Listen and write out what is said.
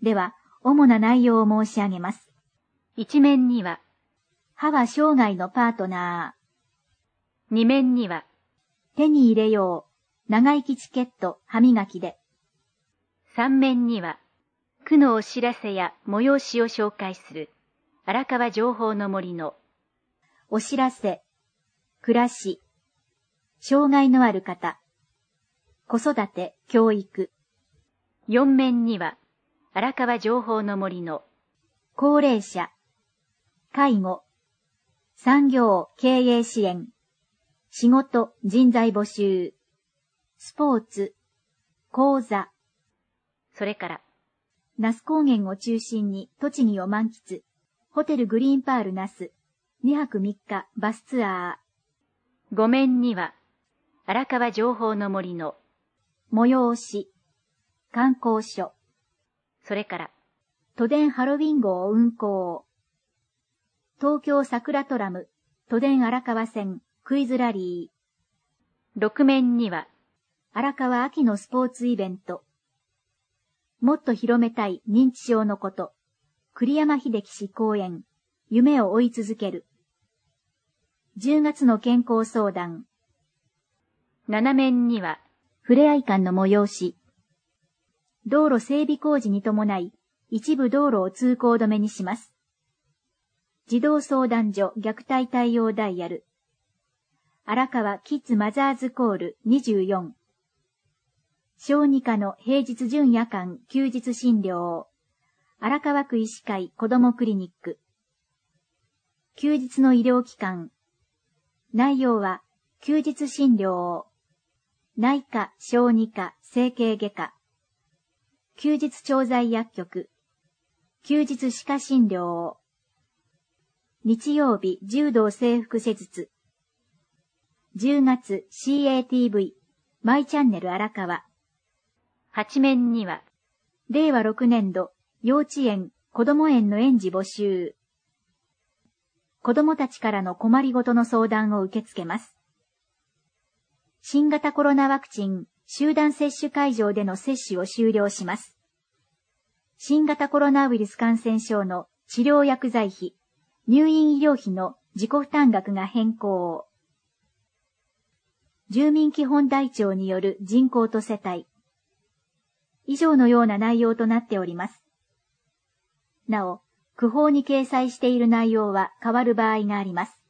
では、主な内容を申し上げます。 一面には、 歯は生涯のパートナー。 二面には、 手に入れよう。長生きチケット、歯磨きで。 三面には、区のお知らせや催しを紹介する、荒川情報の森の、 お知らせ、暮らし、障害のある方、子育て、教育。 四面には、荒川情報の森の、 高齢者、介護、産業、経営支援、仕事、人材募集、スポーツ、講座。 それから、 那須高原を中心に栃木を満喫、ホテルグリーンパール那須、2泊3日バスツアー。五面には、荒川情報の森の、 催し、観光所。 それから、 都電ハロウィン号運行。東京桜トラム、都電荒川線、クイズラリー。六面には、 荒川秋のスポーツイベント。もっと広めたい認知症のこと。栗山秀樹氏講演。夢を追い続ける。10月の健康相談。 七面には、 ふれあい館の催し。道路整備工事に伴い、一部道路を通行止めにします。児童相談所虐待対応ダイヤル。荒川キッズマザーズコール24。小児科の平日準夜間休日診療。荒川区医師会子どもクリニック。休日の医療機関。内容は、休日診療。内科、小児科、整形外科。休日調剤薬局。休日歯科診療。日曜日、柔道整復施術。10月 CATV、マイチャンネル荒川。 八面には、 令和6年度、幼稚園、子ども園の園児募集。子どもたちからの困りごとの相談を受け付けます。新型コロナワクチン、集団接種会場での接種を終了します。新型コロナウイルス感染症の治療薬剤費、入院医療費の自己負担額が変更。住民基本台帳による人口と世帯。以上のような内容となっております。なお、区報に掲載している内容は変わる場合があります。